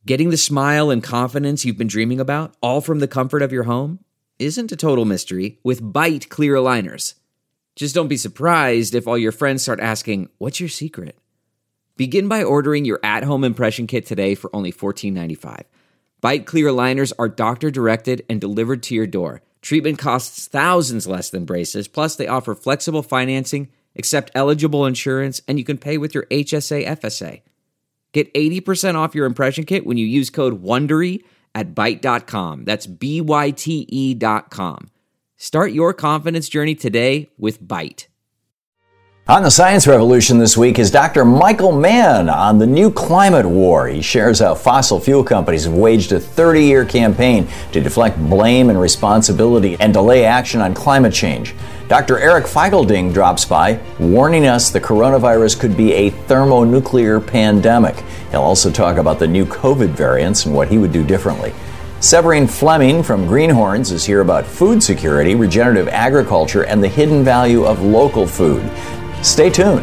Getting the smile and confidence you've been dreaming about, all from the comfort of your home, isn't a total mystery with Byte clear aligners. Just don't be surprised if all your friends start asking, "What's your secret?" Begin by ordering your at-home impression kit today for only $14.95. Byte clear aligners are doctor-directed and delivered to your door. Treatment costs thousands less than braces, plus they offer flexible financing, accept eligible insurance, and you can pay with your HSA FSA. Get 80% off your impression kit when you use code WONDERY at Byte.com. That's BYTE.com. Start your confidence journey today with Byte. On the Science Revolution this week is Dr. Michael Mann on the new climate war. He shares how fossil fuel companies have waged a 30-year campaign to deflect blame and responsibility and delay action on climate change. Dr. Eric Feigelding drops by, warning us the coronavirus could be a thermonuclear pandemic. He'll also talk about the new COVID variants and what he would do differently. Severine Fleming from Greenhorns is here about food security, regenerative agriculture, and the hidden value of local food. Stay tuned.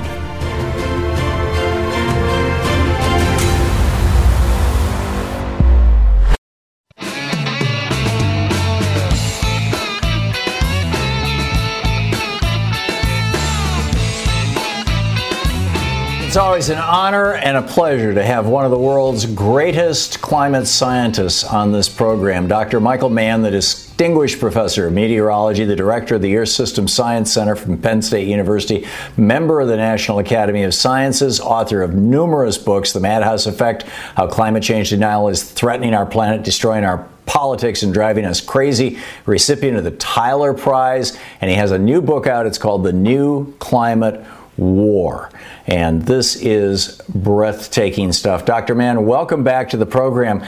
It's always an honor and a pleasure to have one of the world's greatest climate scientists on this program, Dr. Michael Mann, the distinguished professor of meteorology, the director of the Earth System Science Center from Penn State University, member of the National Academy of Sciences, author of numerous books, The Madhouse Effect, How Climate Change Denial is Threatening Our Planet, Destroying Our Politics and Driving Us Crazy, recipient of the Tyler Prize, and he has a new book out. It's called The New Climate War. And this is breathtaking stuff. Dr. Mann, welcome back to the program.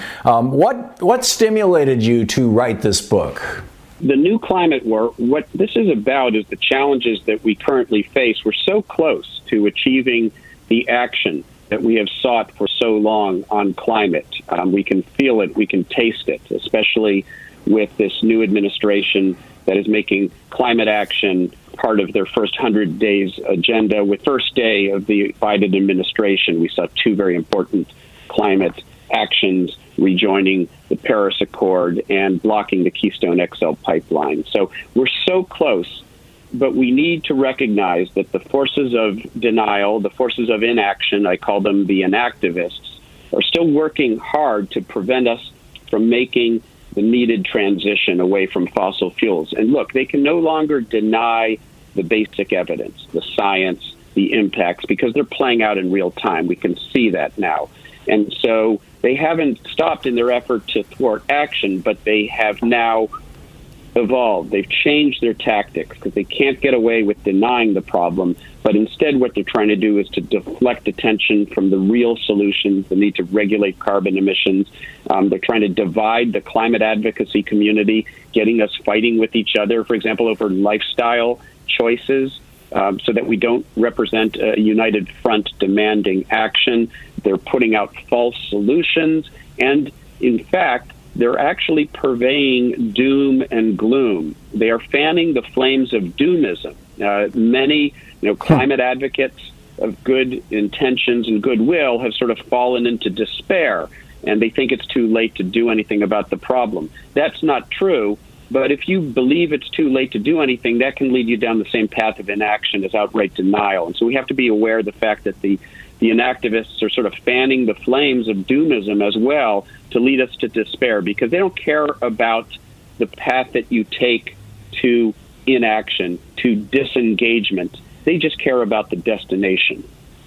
What stimulated you to write this book? The New Climate War, what this is about is the challenges that we currently face. We're so close to achieving the action that we have sought for so long on climate. We can feel it, we can taste it, especially with this new administration that is making climate action part of their first 100 days agenda. With first day of the Biden administration, we saw two very important climate actions: rejoining the Paris Accord and blocking the Keystone XL pipeline. So we're so close, but we need to recognize that the forces of denial, the forces of inaction, I call them the inactivists, are still working hard to prevent us from making the needed transition away from fossil fuels. And look, they can no longer deny the basic evidence, the science, the impacts, because they're playing out in real time. We can see that now. And so they haven't stopped in their effort to thwart action, but they have now evolved. They've changed their tactics because they can't get away with denying the problem, but instead what they're trying to do is to deflect attention from the real solutions, the need to regulate carbon emissions. They're trying to divide the climate advocacy community, getting us fighting with each other, for example, over lifestyle choices, so that we don't represent a united front demanding action. They're putting out false solutions, and in fact, they're actually purveying doom and gloom. They are fanning the flames of doomism. Many, climate advocates of good intentions and goodwill have sort of fallen into despair, and they think it's too late to do anything about the problem. That's not true. But if you believe it's too late to do anything, that can lead you down the same path of inaction as outright denial. And so we have to be aware of the fact that the inactivists are sort of fanning the flames of doomism as well to lead us to despair, because they don't care about the path that you take to inaction, to disengagement. They just care about the destination.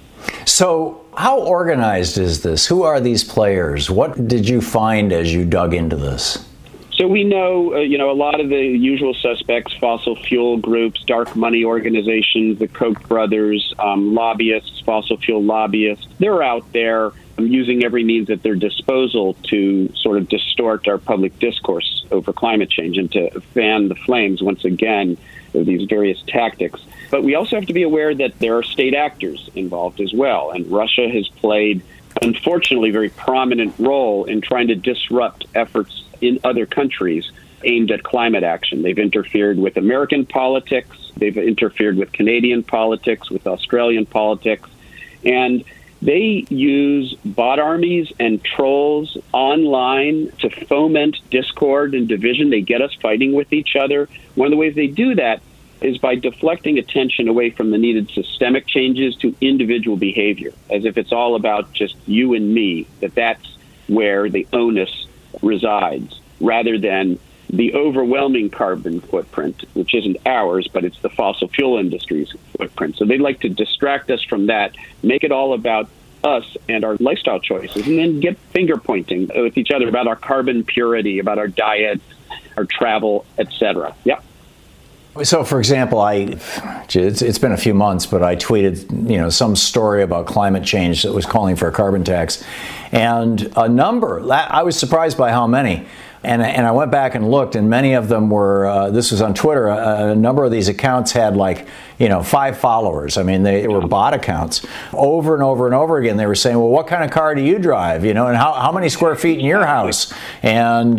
So how organized is this? Who are these players? What did you find as you dug into this? So we know, a lot of the usual suspects, fossil fuel groups, dark money organizations, the Koch brothers, lobbyists, fossil fuel lobbyists, they're out there using every means at their disposal to sort of distort our public discourse over climate change and to fan the flames once again of these various tactics. But we also have to be aware that there are state actors involved as well. And Russia has played, unfortunately, a very prominent role in trying to disrupt efforts in other countries aimed at climate action. They've interfered with American politics. They've interfered with Canadian politics, with Australian politics. And They use bot armies and trolls online to foment discord and division. They get us fighting with each other. One of the ways they do that is by deflecting attention away from the needed systemic changes to individual behavior, as if it's all about just you and me, that's where the onus resides, rather than the overwhelming carbon footprint, which isn't ours, but it's the fossil fuel industry's footprint. So they'd like to distract us from that, make it all about us and our lifestyle choices, and then get finger pointing with each other about our carbon purity, about our diets, our travel, etc. Yep. So, for example, it's been a few months, but I tweeted, some story about climate change that was calling for a carbon tax, and a number. I was surprised by how many. And I went back and looked, and many of them were, this was on Twitter, a number of these accounts had 5 followers. I mean, they were bot accounts. Over and over and over again, they were saying, well, what kind of car do you drive? And how many square feet in your house? And,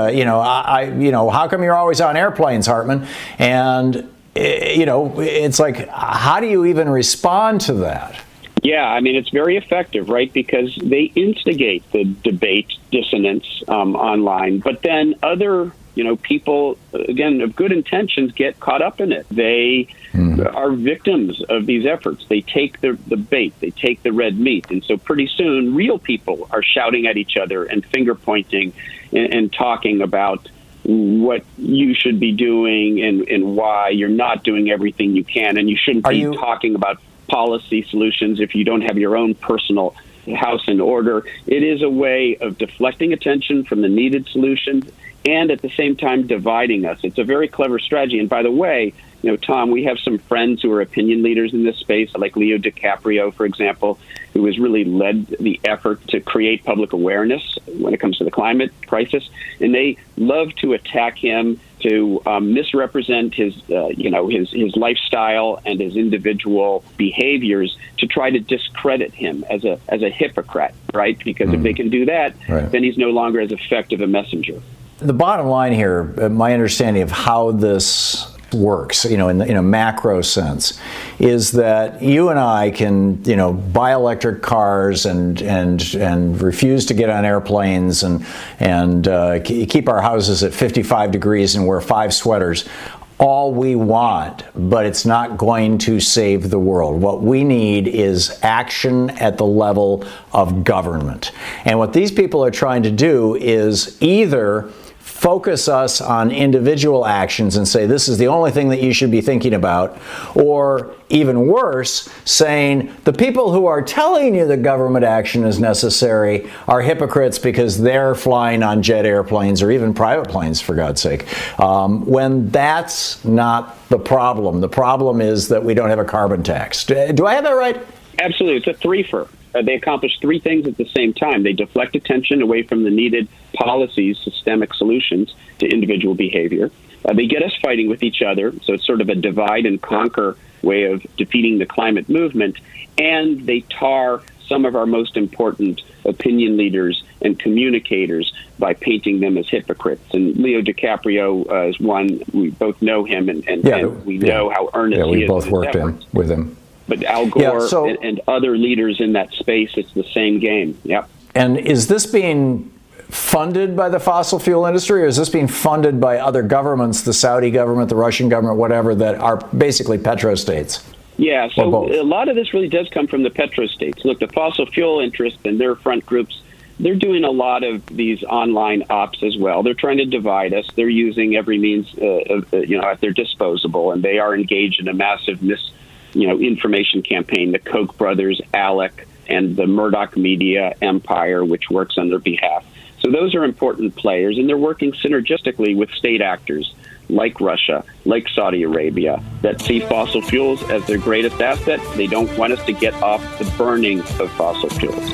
how come you're always on airplanes, Hartman? And, it's like, how do you even respond to that? Yeah, I mean, it's very effective, right? Because they instigate the debate dissonance online, but then other, people, again, of good intentions get caught up in it. They are victims of these efforts. They take the bait, they take the red meat. And so pretty soon, real people are shouting at each other and finger pointing and talking about what you should be doing and why you're not doing everything you can. And you shouldn't be talking about policy solutions if you don't have your own personal house in order. It is a way of deflecting attention from the needed solutions and at the same time dividing us. It's a very clever strategy. And by the way, Tom, we have some friends who are opinion leaders in this space, like Leo DiCaprio, for example, who has really led the effort to create public awareness when it comes to the climate crisis. And they love to attack him, to misrepresent his lifestyle and his individual behaviors, to try to discredit him as a hypocrite, right? Because if they can do that, then he's no longer as effective a messenger. The bottom line here, my understanding of how this works, in a macro sense, is that you and I can, buy electric cars and refuse to get on airplanes and keep our houses at 55 degrees and wear 5 sweaters all we want, but it's not going to save the world. What we need is action at the level of government. And what these people are trying to do is either focus us on individual actions and say this is the only thing that you should be thinking about, or even worse, saying the people who are telling you that government action is necessary are hypocrites because they're flying on jet airplanes or even private planes, for God's sake, when that's not the problem. The problem is that we don't have a carbon tax. Do I have that right? Absolutely. It's a threefer. They accomplish 3 things at the same time. They deflect attention away from the needed policies, systemic solutions to individual behavior. They get us fighting with each other, so it's sort of a divide and conquer way of defeating the climate movement. And they tar some of our most important opinion leaders and communicators by painting them as hypocrites. And Leo DiCaprio is one. We both know him, and we know how earnest he is. We both worked with him. But Al Gore and other leaders in that space, it's the same game. Yep. And is this being funded by the fossil fuel industry, or is this being funded by other governments, the Saudi government, the Russian government, whatever, that are basically petrostates? Yeah, so a lot of this really does come from the petrostates. Look, the fossil fuel interests and their front groups, they're doing a lot of these online ops as well. They're trying to divide us. They're using every means at their disposal, and they are engaged in a massive information campaign. The Koch brothers, ALEC, and the Murdoch media empire, which works on their behalf. So those are important players, and they're working synergistically with state actors like Russia, like Saudi Arabia, that see fossil fuels as their greatest asset. They don't want us to get off the burning of fossil fuels.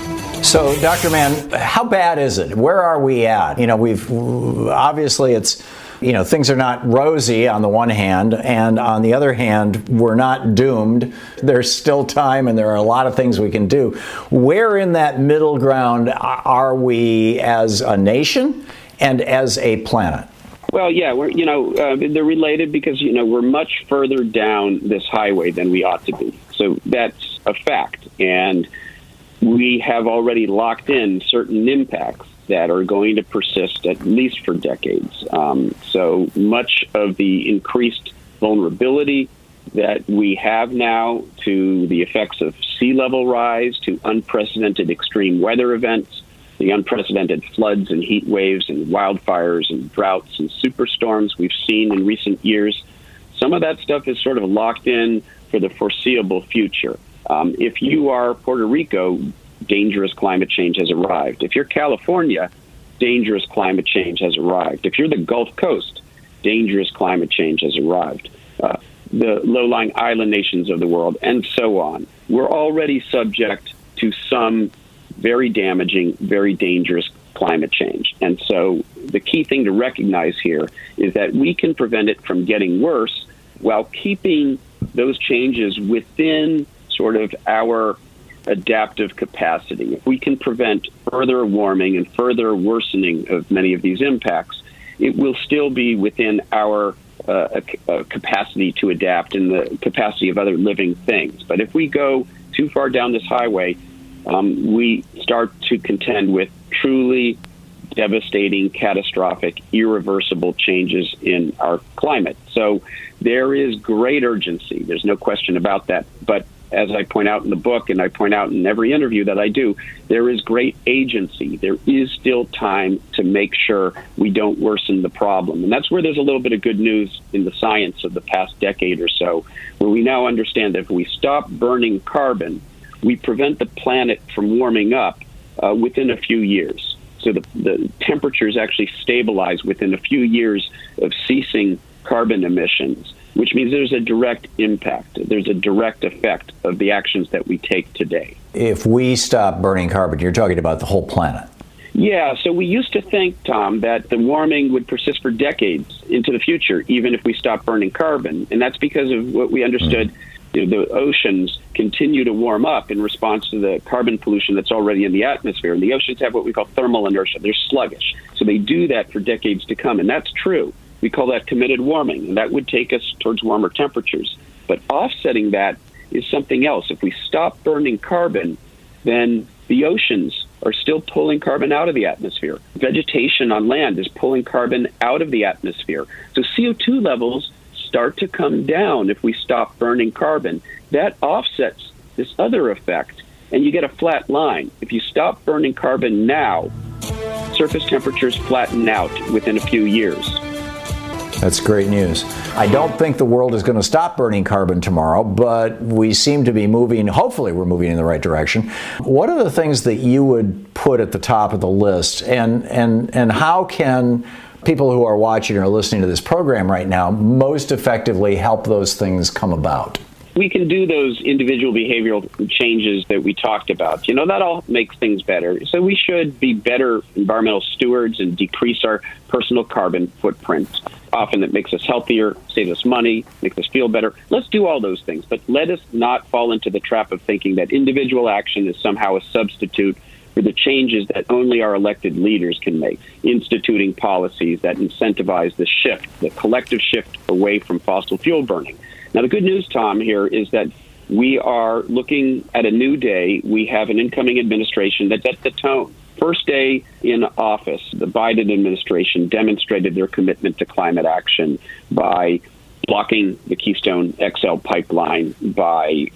So, Dr. Mann, how bad is it? Where are we at? We've obviously it's things are not rosy on the one hand, and on the other hand, we're not doomed. There's still time, and there are a lot of things we can do. Where in that middle ground are we as a nation and as a planet? Well, yeah, they're related because, we're much further down this highway than we ought to be. So that's a fact. And we have already locked in certain impacts that are going to persist at least for decades. So much of the increased vulnerability that we have now to the effects of sea level rise, to unprecedented extreme weather events, the unprecedented floods and heat waves and wildfires and droughts and superstorms we've seen in recent years, some of that stuff is sort of locked in for the foreseeable future. If you are Puerto Rico, dangerous climate change has arrived. If you're California, dangerous climate change has arrived. If you're the Gulf Coast, dangerous climate change has arrived. The low-lying island nations of the world, and so on. We're already subject to some very damaging, very dangerous climate change. And so the key thing to recognize here is that we can prevent it from getting worse while keeping those changes within sort of our adaptive capacity. If we can prevent further warming and further worsening of many of these impacts, it will still be within our capacity to adapt and the capacity of other living things. But if we go too far down this highway, we start to contend with truly devastating, catastrophic, irreversible changes in our climate. So there is great urgency. There's no question about that. But as I point out in the book, and I point out in every interview that I do, there is great agency. There is still time to make sure we don't worsen the problem. And that's where there's a little bit of good news in the science of the past decade or so, where we now understand that if we stop burning carbon, we prevent the planet from warming up within a few years. So the temperatures actually stabilize within a few years of ceasing carbon emissions, which means there's a direct impact. There's a direct effect of the actions that we take today. If we stop burning carbon, you're talking about the whole planet. Yeah, so we used to think, Tom, that the warming would persist for decades into the future, even if we stopped burning carbon. And that's because of what we understood. The oceans continue to warm up in response to the carbon pollution that's already in the atmosphere. And the oceans have what we call thermal inertia. They're sluggish. So they do that for decades to come. And that's true. We call that committed warming, and that would take us towards warmer temperatures. But offsetting that is something else. If we stop burning carbon, then the oceans are still pulling carbon out of the atmosphere. Vegetation on land is pulling carbon out of the atmosphere. So CO2 levels start to come down if we stop burning carbon. That offsets this other effect, and you get a flat line. If you stop burning carbon now, surface temperatures flatten out within a few years. That's great news. I don't think the world is going to stop burning carbon tomorrow, but we seem to be moving, hopefully we're moving in the right direction. What are the things that you would put at the top of the list, and how can people who are watching or listening to this program right now most effectively help those things come about? We can do those individual behavioral changes that we talked about. That all makes things better. So we should be better environmental stewards and decrease our personal carbon footprint. Often it makes us healthier, saves us money, makes us feel better. Let's do all those things, but let us not fall into the trap of thinking that individual action is somehow a substitute for the changes that only our elected leaders can make, instituting policies that incentivize the shift, the collective shift away from fossil fuel burning. Now, the good news, Tom, here is that we are looking at a new day. We have an incoming administration that sets the tone. First day in office, the Biden administration demonstrated their commitment to climate action by blocking the Keystone XL pipeline, by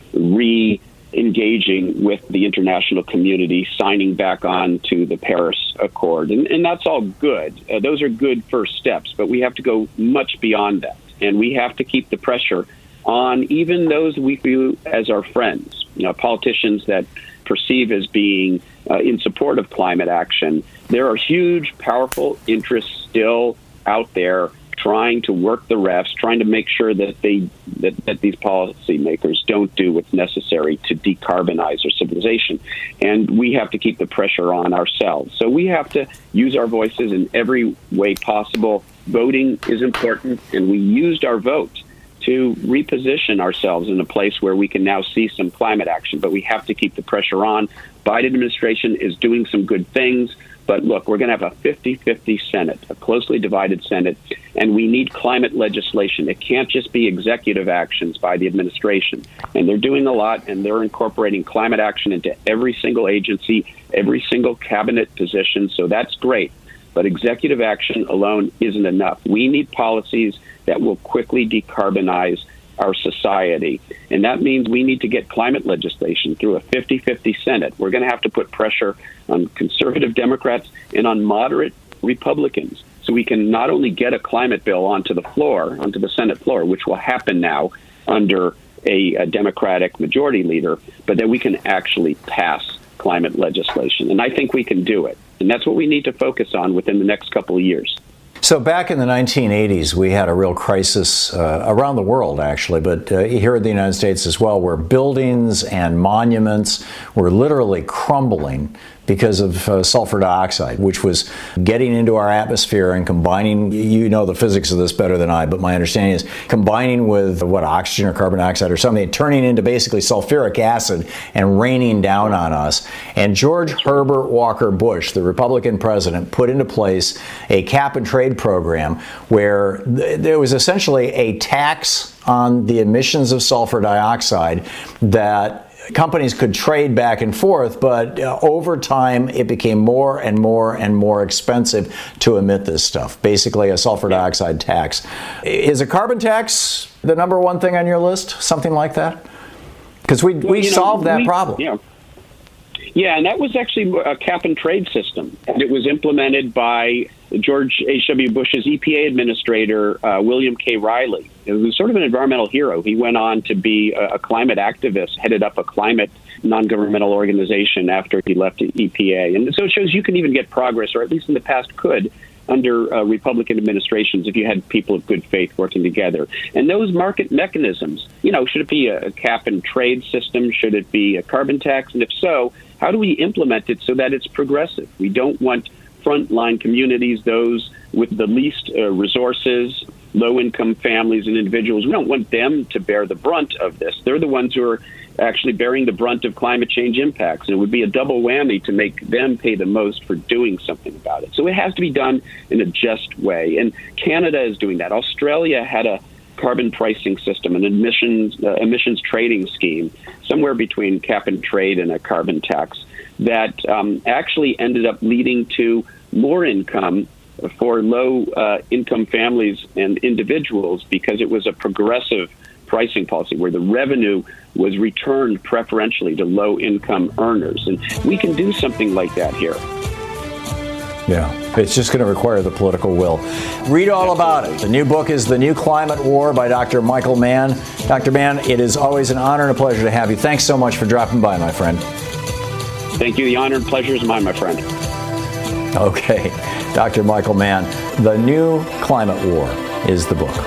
re-engaging with the international community, signing back on to the Paris Accord. And that's all good. Those are good first steps, but we have to go much beyond that. And we have to keep the pressure on even those we view as our friends, politicians that perceive as being in support of climate action. There are huge, powerful interests still out there trying to work the refs, trying to make sure that that these policymakers don't do what's necessary to decarbonize our civilization. And we have to keep the pressure on ourselves. So we have to use our voices in every way possible. Voting is important, and we used our vote to reposition ourselves in a place where we can now see some climate action. But we have to keep the pressure on. Biden administration is doing some good things. But look, we're going to have a 50-50 Senate, a closely divided Senate. And we need climate legislation. It can't just be executive actions by the administration. And they're doing a lot, and they're incorporating climate action into every single agency, every single cabinet position. So that's great. But executive action alone isn't enough. We need policies that will quickly decarbonize our society. And that means we need to get climate legislation through a 50-50 Senate. We're going to have to put pressure on conservative Democrats and on moderate Republicans, so we can not only get a climate bill onto the Senate floor, which will happen now under a Democratic majority leader, but that we can actually pass climate legislation. And I think we can do it. And that's what we need to focus on within the next couple of years. So back in the 1980s, we had a real crisis around the world, actually, but here in the United States as well, where buildings and monuments were literally crumbling because of sulfur dioxide, which was getting into our atmosphere and combining, you know the physics of this better than I, but my understanding is combining with oxygen or carbon dioxide or something, turning into basically sulfuric acid and raining down on us. And George Herbert Walker Bush, the Republican president, put into place a cap and trade program where there was essentially a tax on the emissions of sulfur dioxide that companies could trade back and forth, but over time it became more and more and more expensive to emit this stuff. Basically a sulfur dioxide tax. Is a carbon tax the number one thing on your list? Something like that? Because we solved that problem. Yeah, and that was actually a cap and trade system. And it was implemented by George H.W. Bush's EPA administrator, William K. Riley. He was sort of an environmental hero. He went on to be a climate activist, headed up a climate non-governmental organization after he left EPA. And so it shows you can even get progress, or at least in the past could, under Republican administrations if you had people of good faith working together. And those market mechanisms, should it be a cap and trade system? Should it be a carbon tax? And if so, how do we implement it so that it's progressive? We don't want frontline communities, those with the least resources, low-income families and individuals. We don't want them to bear the brunt of this. They're the ones who are actually bearing the brunt of climate change impacts. And it would be a double whammy to make them pay the most for doing something about it. So it has to be done in a just way. And Canada is doing that. Australia had a carbon pricing system, an emissions trading scheme, somewhere between cap and trade and a carbon tax, that actually ended up leading to more income for low-income families and individuals because it was a progressive pricing policy where the revenue was returned preferentially to low-income earners. And we can do something like that here. Yeah, it's just going to require the political will. Read all about it. The new book is The New Climate War by Dr. Michael Mann. Dr. Mann, it is always an honor and a pleasure to have you. Thanks so much for dropping by, my friend. Thank you. The honor and pleasure is mine, my friend. Okay. Dr. Michael Mann, The New Climate War is the book.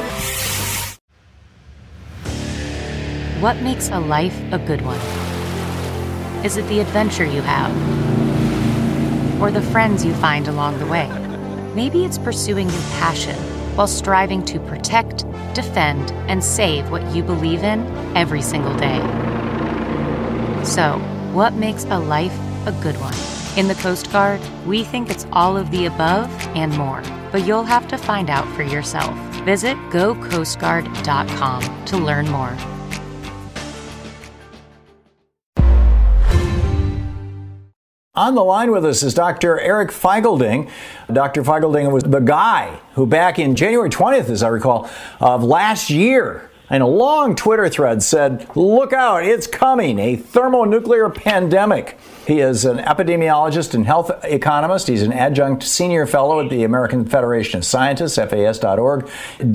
What makes a life a good one? Is it the adventure you have? Or the friends you find along the way? Maybe it's pursuing your passion while striving to protect, defend, and save what you believe in every single day. So, what makes a life a good one? In the Coast Guard, we think it's all of the above and more, but you'll have to find out for yourself. Visit gocoastguard.com to learn more. On the line with us is Dr. Eric Feigl-Ding. Dr. Feigl-Ding was the guy who back in January 20th, as I recall, of last year, in a long Twitter thread said, look out, it's coming, a thermonuclear pandemic. He is an epidemiologist and health economist. He's an adjunct senior fellow at the American Federation of Scientists, FAS.org.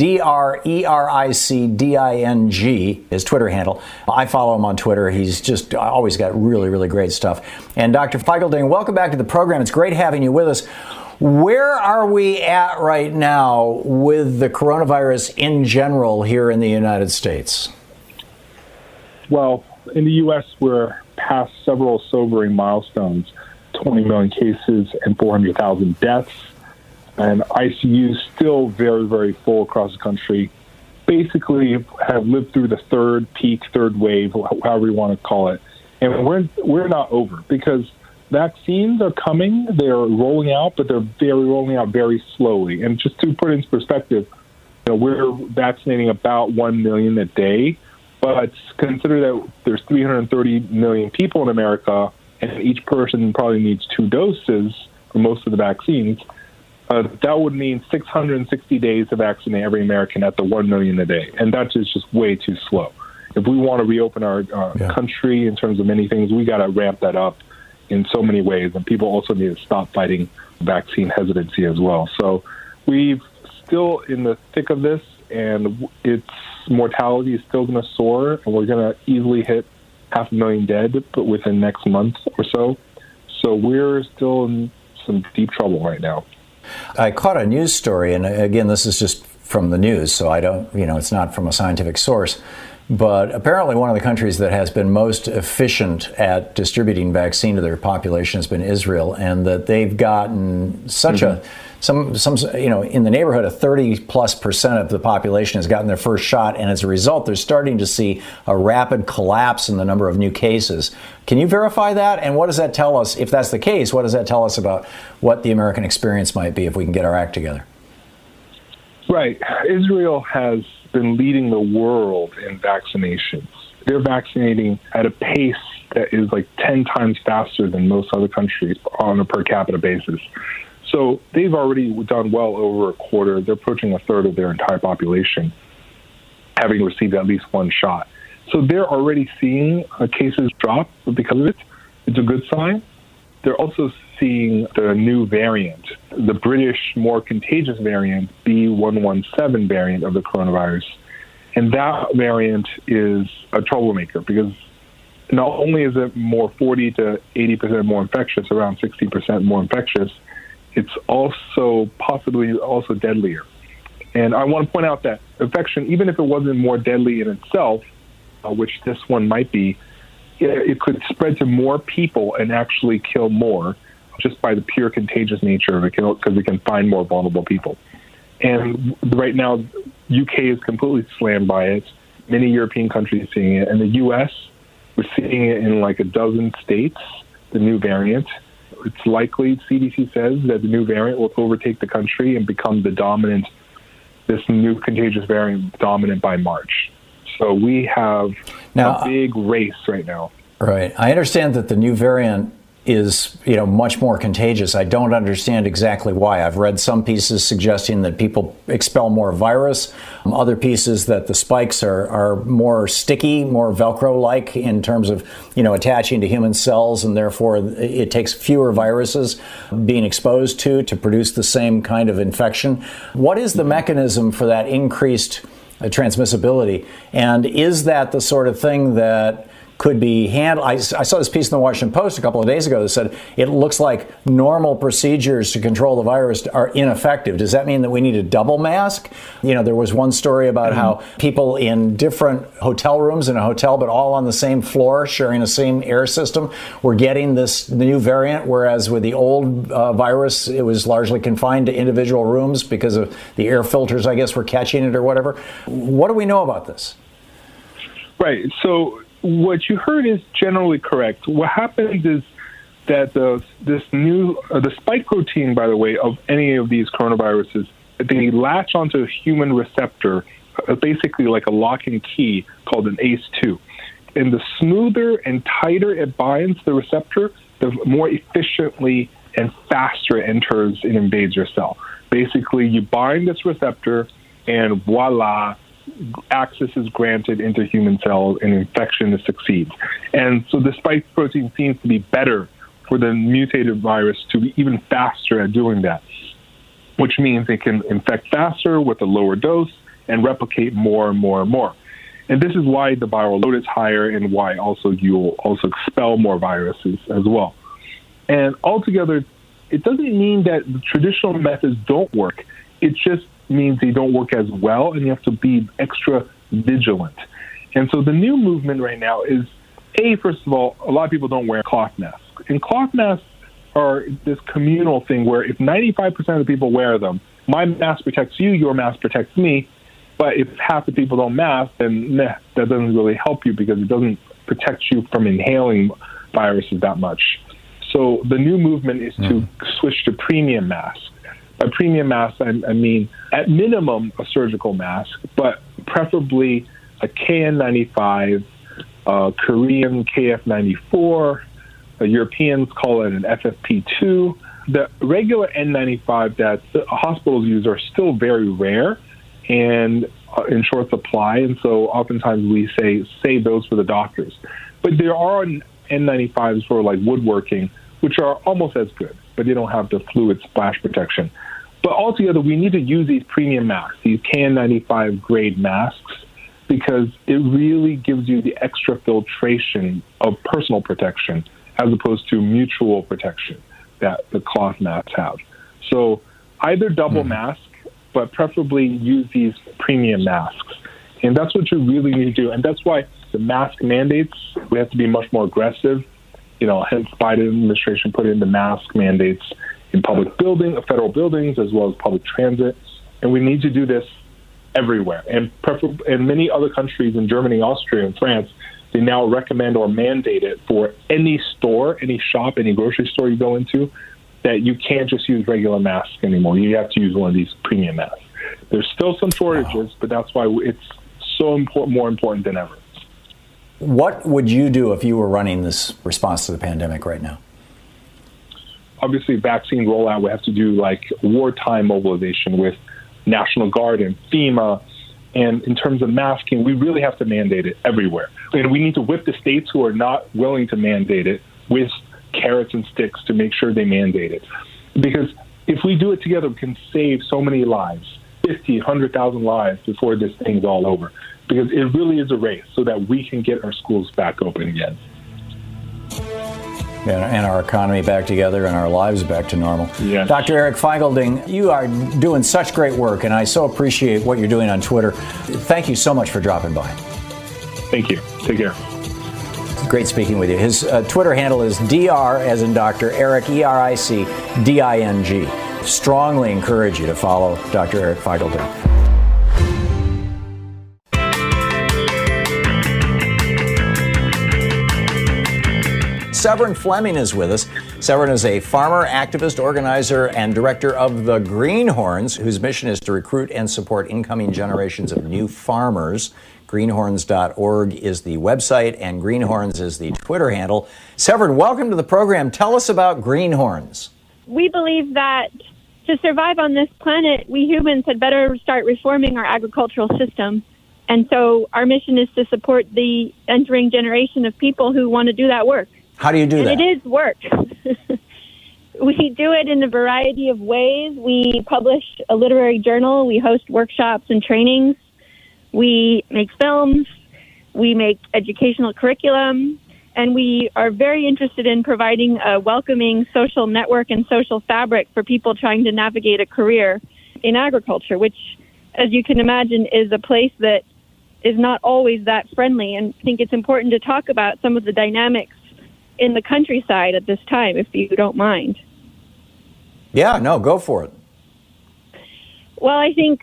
DRERICDING, his Twitter handle. I follow him on Twitter. He's just always got really, really great stuff. And Dr. Feigl-Ding, welcome back to the program. It's great having you with us. Where are we at right now with the coronavirus in general here in the United States? Well, in the U.S., we're past several sobering milestones, 20 million cases and 400,000 deaths. And ICUs still very, very full across the country. Basically have lived through the third peak, third wave, however you want to call it. And we're not over because vaccines are coming. They're rolling out, but they're rolling out very slowly. And just to put it into perspective, We're vaccinating about 1 million a day, but consider that there's 330 million people in America, and each person probably needs 2 doses for most of the vaccines. That would mean 660 days to vaccinate every American at the 1 million a day, and that is just way too slow. If we want to reopen our country in terms of many things, we got to ramp that up in so many ways, and people also need to stop fighting vaccine hesitancy as well. So we've still in the thick of this, and its mortality is still going to soar, and we're going to easily hit 500,000 dead within next month or so. So we're still in some deep trouble right now. I caught a news story, and again, this is just from the news, so I don't, it's not from a scientific source. But apparently one of the countries that has been most efficient at distributing vaccine to their population has been Israel, and that they've gotten such some in the neighborhood of 30+% of the population has gotten their first shot, and as a result, they're starting to see a rapid collapse in the number of new cases. Can you verify that? And what does that tell us? If that's the case, what does that tell us about what the American experience might be if we can get our act together? Right. Israel has been leading the world in vaccinations. They're vaccinating at a pace that is like 10 times faster than most other countries on a per capita basis. So they've already done well over a quarter. They're approaching a third of their entire population having received at least 1 shot. So they're already seeing cases drop because of it. It's a good sign. They're also seeing the new variant, the British more contagious variant, B.1.1.7 variant of the coronavirus. And that variant is a troublemaker because not only is it more 40 to 80% more infectious, around 60% more infectious, it's also possibly also deadlier. And I want to point out that infection, even if it wasn't more deadly in itself, which this one might be, it could spread to more people and actually kill more just by the pure contagious nature of it, because it can find more vulnerable people. And right now, UK is completely slammed by it. Many European countries are seeing it. And the US, we're seeing it in like a dozen states, the new variant. It's likely, CDC says, that the new variant will overtake the country and become this new contagious variant dominant by March. So we have a big race right now. Right. I understand that the new variant is, much more contagious. I don't understand exactly why. I've read some pieces suggesting that people expel more virus, other pieces that the spikes are more sticky, more Velcro-like in terms of, attaching to human cells, and therefore it takes fewer viruses being exposed to produce the same kind of infection. What is the mechanism for that increased transmissibility? And is that the sort of thing that could be handled? I saw this piece in the Washington Post a couple of days ago that said it looks like normal procedures to control the virus are ineffective. Does that mean that we need a double mask? There was one story about how people in different hotel rooms in a hotel, but all on the same floor, sharing the same air system, were getting the new variant, whereas with the old virus, it was largely confined to individual rooms because of the air filters, I guess, were catching it or whatever. What do we know about this? Right. So what you heard is generally correct. What happens is that the spike protein, by the way, of any of these coronaviruses, they latch onto a human receptor, basically like a lock and key called an ACE2. And the smoother and tighter it binds the receptor, the more efficiently and faster it enters and invades your cell. Basically, you bind this receptor, and voila, access is granted into human cells and infection succeeds. And so the spike protein seems to be better for the mutated virus to be even faster at doing that, which means it can infect faster with a lower dose and replicate more and more and more. And this is why the viral load is higher and why also you'll also expel more viruses as well. And altogether, it doesn't mean that the traditional methods don't work. It just means they don't work as well, and you have to be extra vigilant. And so the new movement right now is, first of all, a lot of people don't wear cloth masks. And cloth masks are this communal thing where if 95% of the people wear them, my mask protects you, your mask protects me. But if half the people don't mask, then that doesn't really help you because it doesn't protect you from inhaling viruses that much. So the new movement is to switch to premium masks. By premium mask, I mean at minimum a surgical mask, but preferably a KN95, Korean KF94, Europeans call it an FFP2. The regular N95 that the hospitals use are still very rare and in short supply, and so oftentimes we say save those for the doctors. But there are N95s for like woodworking, which are almost as good, but they don't have the fluid splash protection. But altogether, we need to use these premium masks, these KN95 grade masks, because it really gives you the extra filtration of personal protection as opposed to mutual protection that the cloth masks have. So either double mask, but preferably use these premium masks. And that's what you really need to do. And that's why the mask mandates, we have to be much more aggressive. Hence Biden administration put in the mask mandates in public buildings, federal buildings, as well as public transit. And we need to do this everywhere. And many other countries in Germany, Austria, and France, they now recommend or mandate it for any store, any shop, any grocery store you go into, that you can't just use regular masks anymore. You have to use one of these premium masks. There's still some shortages, but that's why it's so more important than ever. What would you do if you were running this response to the pandemic right now? Obviously, vaccine rollout, we have to do like wartime mobilization with National Guard and FEMA. And in terms of masking, we really have to mandate it everywhere. And we need to whip the states who are not willing to mandate it with carrots and sticks to make sure they mandate it. Because if we do it together, we can save so many lives, 50, 100,000 lives before this thing's all over. Because it really is a race so that we can get our schools back open again. And our economy back together and our lives back to normal. Yes. Dr. Eric Feigl-Ding, you are doing such great work, and I so appreciate what you're doing on Twitter. Thank you so much for dropping by. Thank you. Take care. Great speaking with you. His Twitter handle is Dr. as in Dr. Eric, ERICDING. Strongly encourage you to follow Dr. Eric Feigl-Ding. Severin Fleming is with us. Severin is a farmer, activist, organizer, and director of the Greenhorns, whose mission is to recruit and support incoming generations of new farmers. Greenhorns.org is the website, and Greenhorns is the Twitter handle. Severin, welcome to the program. Tell us about Greenhorns. We believe that to survive on this planet, we humans had better start reforming our agricultural system. And so our mission is to support the entering generation of people who want to do that work. How do you do that? And it is work. We do it in a variety of ways. We publish a literary journal. We host workshops and trainings. We make films. We make educational curriculum. And we are very interested in providing a welcoming social network and social fabric for people trying to navigate a career in agriculture, which, as you can imagine, is a place that is not always that friendly. And I think it's important to talk about some of the dynamics in the countryside at this time, if you don't mind. Yeah, no, go for it. Well, I think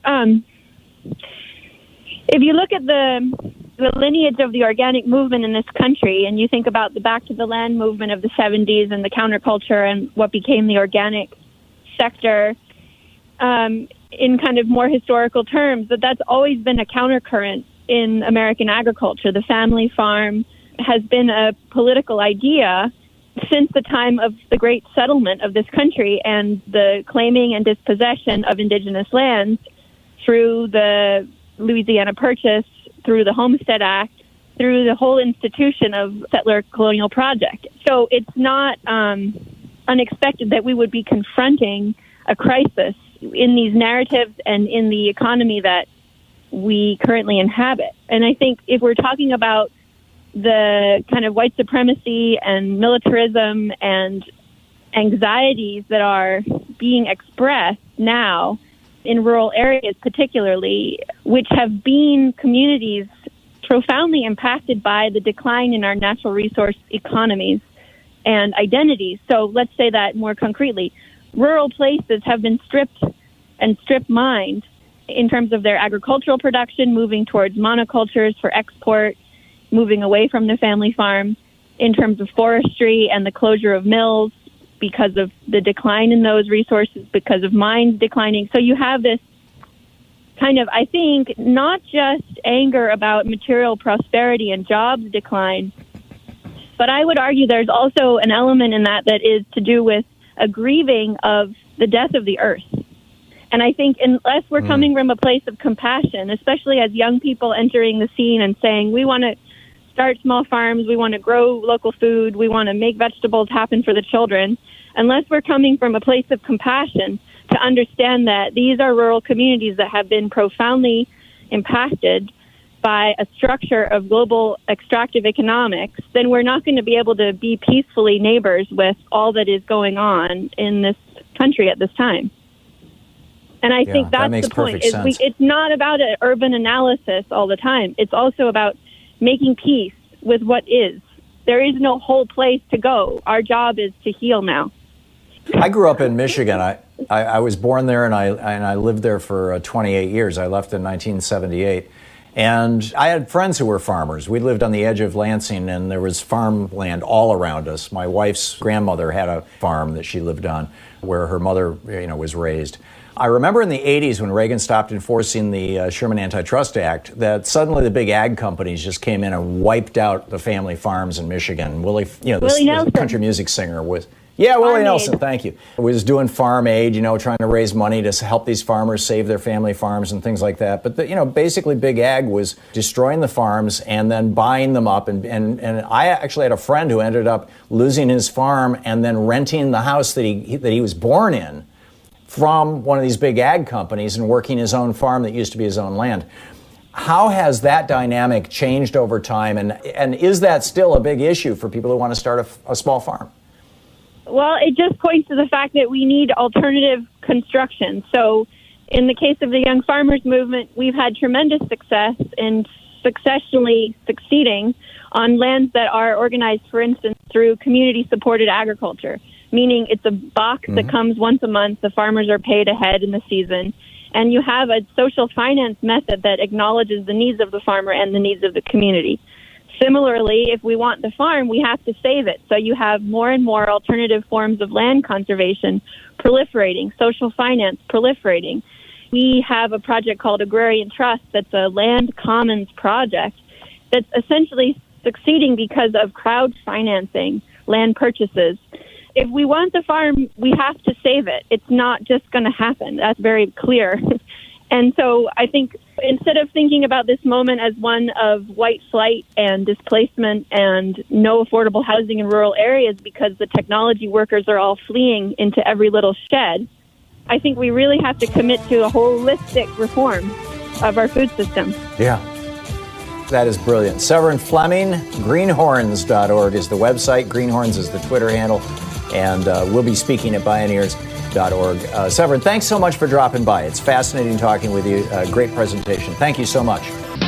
if you look at the lineage of the organic movement in this country, and you think about the Back to the Land movement of the 70s and the counterculture and what became the organic sector in kind of more historical terms, that's always been a countercurrent in American agriculture. The family farm has been a political idea since the time of the great settlement of this country and the claiming and dispossession of indigenous lands through the Louisiana Purchase, through the Homestead Act, through the whole institution of settler colonial project. So it's not unexpected that we would be confronting a crisis in these narratives and in the economy that we currently inhabit. And I think if we're talking about the kind of white supremacy and militarism and anxieties that are being expressed now in rural areas particularly, which have been communities profoundly impacted by the decline in our natural resource economies and identities. So let's say that more concretely. Rural places have been stripped and strip mined in terms of their agricultural production, moving towards monocultures for export, moving away from the family farm, in terms of forestry and the closure of mills, because of the decline in those resources, because of mines declining. So you have this kind of, I think, not just anger about material prosperity and jobs decline, but I would argue there's also an element in that is to do with a grieving of the death of the earth. And I think unless we're coming from a place of compassion, especially as young people entering the scene and saying, we want to start small farms, we want to grow local food, we want to make vegetables happen for the children, unless we're coming from a place of compassion to understand that these are rural communities that have been profoundly impacted by a structure of global extractive economics, then we're not going to be able to be peacefully neighbors with all that is going on in this country at this time. And I think that's the point. It's not about an urban analysis all the time. It's also about making peace with what is. There is no whole place to go. Our job is to heal now. I grew up in Michigan. I was born there, and I lived there for 28 years. I left in 1978. And I had friends who were farmers. We lived on the edge of Lansing, and there was farmland all around us. My wife's grandmother had a farm that she lived on where her mother, was raised. I remember in the 80s when Reagan stopped enforcing the Sherman Antitrust Act that suddenly the big ag companies just came in and wiped out the family farms in Michigan. Willie Nelson, the country music singer, was... Yeah, Willie Nelson, thank you. Was doing farm aid, trying to raise money to help these farmers save their family farms and things like that. But, basically big ag was destroying the farms and then buying them up. And I actually had a friend who ended up losing his farm and then renting the house that he was born in from one of these big ag companies and working his own farm that used to be his own land. How has that dynamic changed over time? And is that still a big issue for people who want to start a small farm? Well, it just points to the fact that we need alternative construction. So in the case of the Young Farmers Movement, we've had tremendous success in successfully succeeding on lands that are organized, for instance, through community-supported agriculture, meaning it's a box that comes once a month. The farmers are paid ahead in the season. And you have a social finance method that acknowledges the needs of the farmer and the needs of the community. Similarly, if we want the farm, we have to save it. So you have more and more alternative forms of land conservation proliferating, social finance proliferating. We have a project called Agrarian Trust that's a land commons project that's essentially succeeding because of crowd financing land purchases. If we want the farm, we have to save it. It's not just going to happen. That's very clear. And so I think instead of thinking about this moment as one of white flight and displacement and no affordable housing in rural areas because the technology workers are all fleeing into every little shed, I think we really have to commit to a holistic reform of our food system. Yeah. That is brilliant. Severin Fleming, greenhorns.org is the website. Greenhorns is the Twitter handle. And we'll be speaking at Bioneers.org. Severin, thanks so much for dropping by. It's fascinating talking with you. Great presentation. Thank you so much.